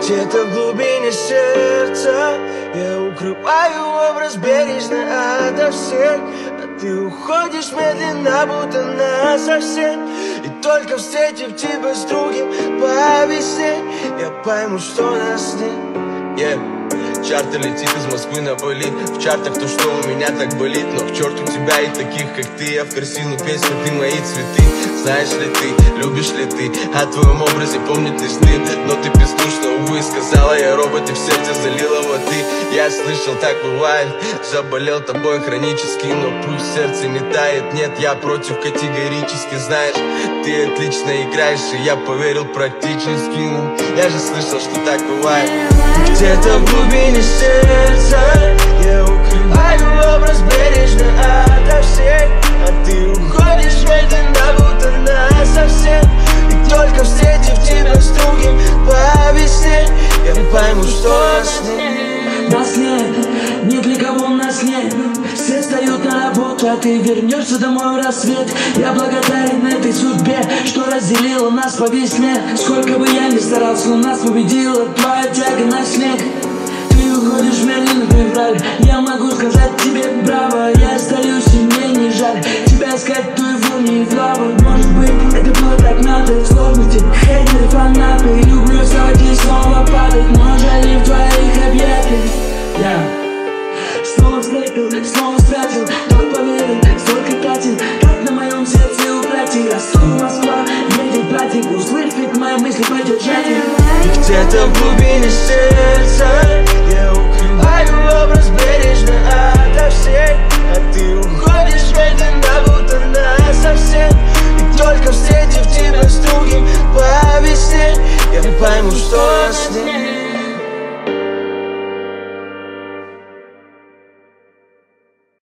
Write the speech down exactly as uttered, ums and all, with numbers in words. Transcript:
Где-то в глубине сердца я укрываю образ бережно ото всех, а ты уходишь медленно, будто насовсем. И только встретив тебя с другим по весне, я пойму, что нас нет. yeah. Чартер летит из Москвы на Бали. В чартах то, что у меня так болит. Но к черту тебя и таких, как ты. Я в корзину песню, ты мои цветы. Знаешь ли ты, любишь ли ты? О твоем образе помнит лишь ты. Но ты бездушна, увы, сказала я робот, и в сердце залила воды. Я слышал, так бывает, заболел тобой хронически. Но пусть сердце не тает, нет, я против категорически. Знаешь, ты отлично играешь, и я поверил практически. Но я же слышал, что так бывает. Где-то в глубине сердца я укрываю образ бережно ото всех, а ты уходишь медленно, будто насовсем. И только встретив тебя с другим по весне, я пойму, что нас нет. Нас нет, ни для кого нас нет. Все встают на работу, а ты вернешься домой в рассвет. Я благодарен этой судьбе, что разделила нас по весне. Сколько бы я ни старался, но нас победила твоя тяга на снег. Ты уходишь медленно, ты вдаль. Я могу сказать тебе браво. Я остаюсь, и мне не жаль тебя искать, ту его не влаву. Может быть, это было так надо. Сложности, хейтеры, фанаты. Люблю вставать и снова падать, но жаль не в твоих объятиях. Я снова встретил, снова стратил. Как поверил, столько тратил, как на моем сердце укротил. Ростов, Москва, едет братик, услышит мои мысли, поддержать их. Где-то в глубине сердца я укрываю образ бережно ото всех, а ты уходишь медленно, будто насовсем. И только встретив тебя с другим